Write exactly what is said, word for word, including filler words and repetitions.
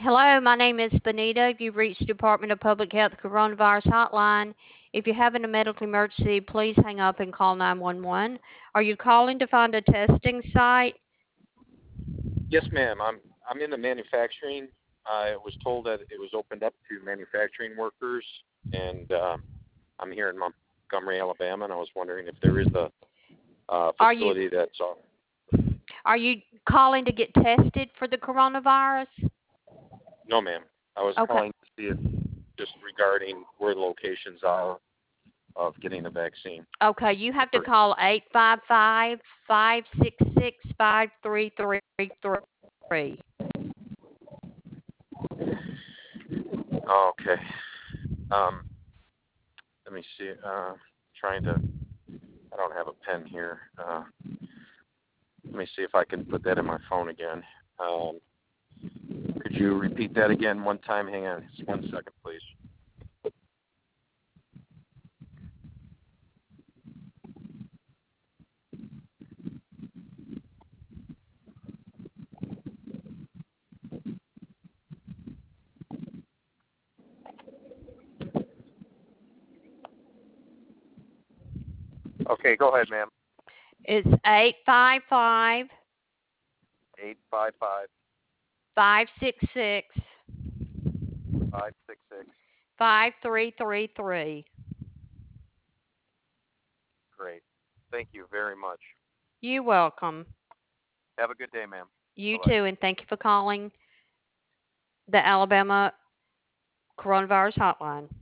Hello, my name is Benita. You've reached Department of Public Health Coronavirus Hotline. If you're having a medical emergency, please hang up and call nine one one. Are you calling to find a testing site? Yes, ma'am. I'm I'm in the manufacturing. I was told that it was opened up to manufacturing workers, and um, I'm here in Montgomery, Alabama, and I was wondering if there is a uh, Are you facility that's on. are you calling to get tested for the coronavirus? No, ma'am. I was Okay. calling to see if just regarding where the locations are of getting the vaccine. Okay, you have to For, call eight five five, five six six, five three three three. oh, okay. Um, let me see. Uh, trying to. I don't have a pen here. Uh, let me see if I can put that in my phone again. Um, could you repeat that again one time? Hang on, just one second, please. Okay, go ahead, ma'am. It's eight five five, Eight five five five six six, five six six. five three three three. Great. Thank you very much. You're welcome. Have a good day, ma'am. You Bye bye. too, and thank you for calling the Alabama Coronavirus Hotline.